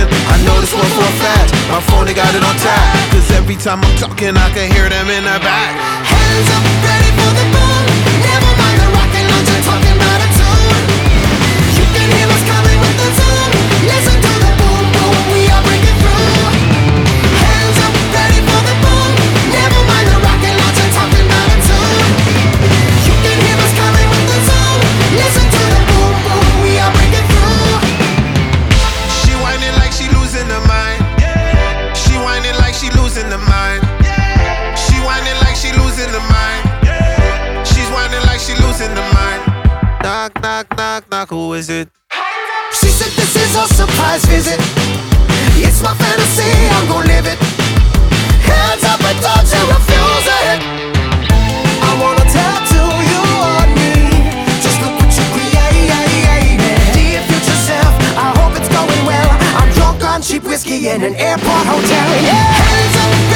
I know this one for a fact. My phone, they got it on tap. Cause every time I'm talking, I can hear them in the back. Hands up, ready for the boom. Never mind the rocket launcher, talking about a tune. You can hear us coming with the zoom. Listen to the boom, boom, we are breaking through. Hands up, ready for the boom. Never mind the rocket launcher, talking about a tune. You can hear us coming with the zoom. Listen to the boom, boom, we are breaking through. She whining like she losing her mind. She whining like she losing her mind. She whining like she losing her mind. She's whining like she losing her mind. Knock, knock, knock, knock, who is it? She said this is a surprise visit. It's my fantasy, I'm gon' live it. Hands up and don't you refuse it. I wanna tattoo you on me. Just look what you created. Dear future self, I hope it's going well. I'm drunk on cheap whiskey in an airport hotel. Yeah. Hands up.